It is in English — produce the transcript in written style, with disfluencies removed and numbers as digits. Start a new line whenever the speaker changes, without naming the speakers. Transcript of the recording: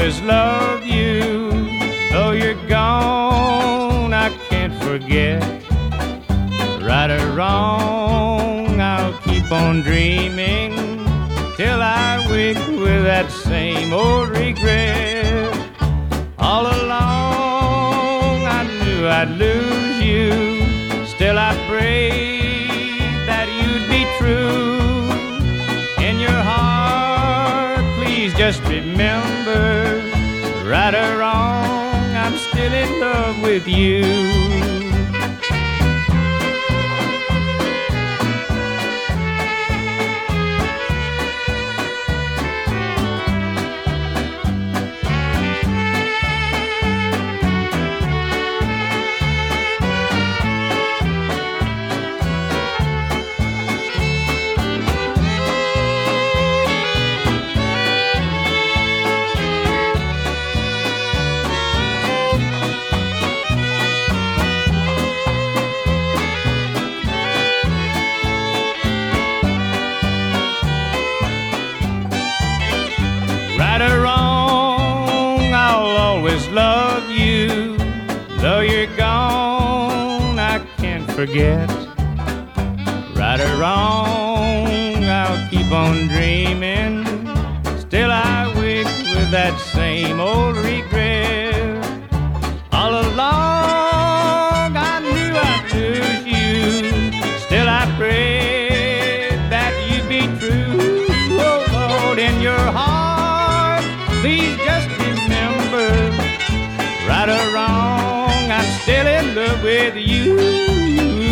always love you. Though you're gone, I can't forget. Right or wrong, I'll keep on dreaming till I wake with that same old regret. All along I knew I'd lose you. Still I prayed that you'd be true. In your heart, please just remember, right or wrong, I'm still in love with you. Right or wrong, I'll always love you. Though you're gone, I can't forget. Right or wrong, I'll keep on dreaming. Still I wake with that same old regret. All along I knew I'd lose you. Still I prayed that you'd be true. Oh Lord, in your heart, please just remember, right or wrong, I'm still in love with you.